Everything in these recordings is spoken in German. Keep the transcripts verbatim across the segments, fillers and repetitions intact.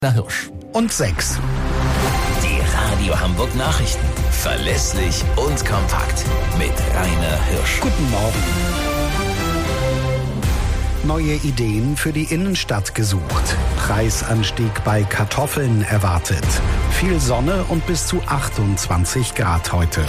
Hirsch. Und sechs. Die Radio Hamburg Nachrichten. Verlässlich und kompakt. Mit Rainer Hirsch. Guten Morgen. Neue Ideen für die Innenstadt gesucht. Preisanstieg bei Kartoffeln erwartet. Viel Sonne und bis zu achtundzwanzig Grad heute.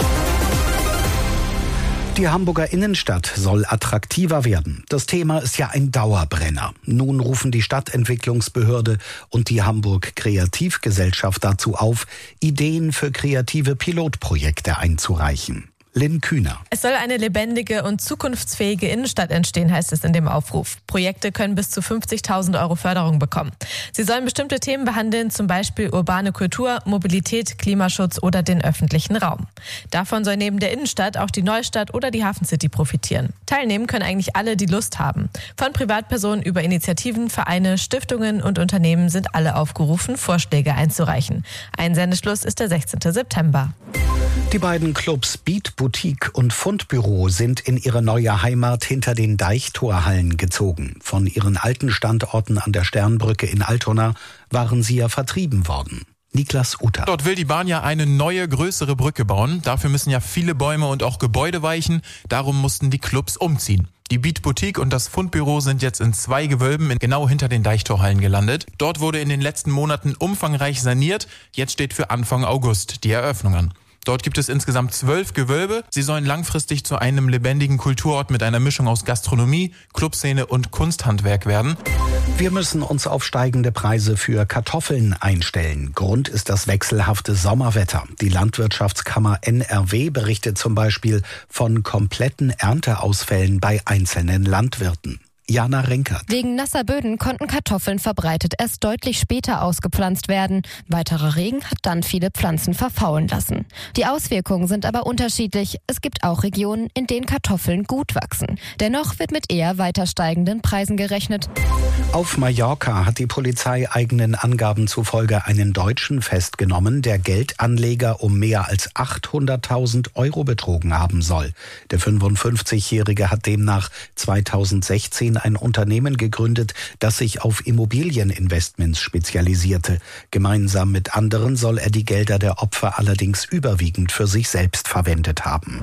Die Hamburger Innenstadt soll attraktiver werden. Das Thema ist ja ein Dauerbrenner. Nun rufen die Stadtentwicklungsbehörde und die Hamburg Kreativgesellschaft dazu auf, Ideen für kreative Pilotprojekte einzureichen. Lynn Kühner. Es soll eine lebendige und zukunftsfähige Innenstadt entstehen, heißt es in dem Aufruf. Projekte können bis zu fünfzigtausend Euro Förderung bekommen. Sie sollen bestimmte Themen behandeln, zum Beispiel urbane Kultur, Mobilität, Klimaschutz oder den öffentlichen Raum. Davon soll neben der Innenstadt auch die Neustadt oder die Hafencity profitieren. Teilnehmen können eigentlich alle, die Lust haben. Von Privatpersonen über Initiativen, Vereine, Stiftungen und Unternehmen sind alle aufgerufen, Vorschläge einzureichen. Einsendeschluss ist der sechzehnten September. Die beiden Clubs Beat Boutique und Fundbüro sind in ihre neue Heimat hinter den Deichtorhallen gezogen. Von ihren alten Standorten an der Sternbrücke in Altona waren sie ja vertrieben worden. Niklas Uter. Dort will die Bahn ja eine neue, größere Brücke bauen. Dafür müssen ja viele Bäume und auch Gebäude weichen. Darum mussten die Clubs umziehen. Die Beat Boutique und das Fundbüro sind jetzt in zwei Gewölben genau hinter den Deichtorhallen gelandet. Dort wurde in den letzten Monaten umfangreich saniert. Jetzt steht für Anfang August die Eröffnung an. Dort gibt es insgesamt zwölf Gewölbe. Sie sollen langfristig zu einem lebendigen Kulturort mit einer Mischung aus Gastronomie, Clubszene und Kunsthandwerk werden. Wir müssen uns auf steigende Preise für Kartoffeln einstellen. Grund ist das wechselhafte Sommerwetter. Die Landwirtschaftskammer N R W berichtet zum Beispiel von kompletten Ernteausfällen bei einzelnen Landwirten. Jana Renkert. Wegen nasser Böden konnten Kartoffeln verbreitet erst deutlich später ausgepflanzt werden. Weiterer Regen hat dann viele Pflanzen verfaulen lassen. Die Auswirkungen sind aber unterschiedlich. Es gibt auch Regionen, in denen Kartoffeln gut wachsen. Dennoch wird mit eher weiter steigenden Preisen gerechnet. Auf Mallorca hat die Polizei eigenen Angaben zufolge einen Deutschen festgenommen, der Geldanleger um mehr als achthunderttausend Euro betrogen haben soll. Der fünfundfünfzigjährige hat demnach zweitausendsechzehn ein Unternehmen gegründet, das sich auf Immobilieninvestments spezialisierte. Gemeinsam mit anderen soll er die Gelder der Opfer allerdings überwiegend für sich selbst verwendet haben.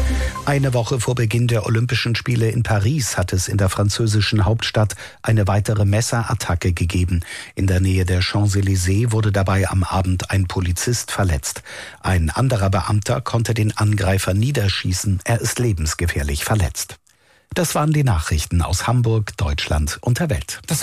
Eine Woche vor Beginn der Olympischen Spiele in Paris hat es in der französischen Hauptstadt eine weitere Messerattacke gegeben. In der Nähe der Champs-Élysées wurde dabei am Abend ein Polizist verletzt. Ein anderer Beamter konnte den Angreifer niederschießen. Er ist lebensgefährlich verletzt. Das waren die Nachrichten aus Hamburg, Deutschland und der Welt. Das